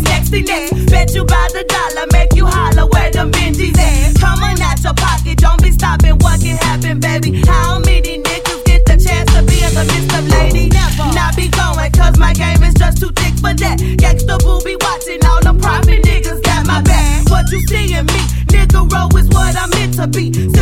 next to next. Bet you by the dollar, make you holler where them Benjis at. Coming out your pocket, don't be stopping what can happen, baby. How many niggas get the chance to be in the midst of lady? Not be going, cause my game is just too thick for that. Gangsta boo be watching, all them profit niggas got my back. What you see in me, nigga roll is what I'm meant to be.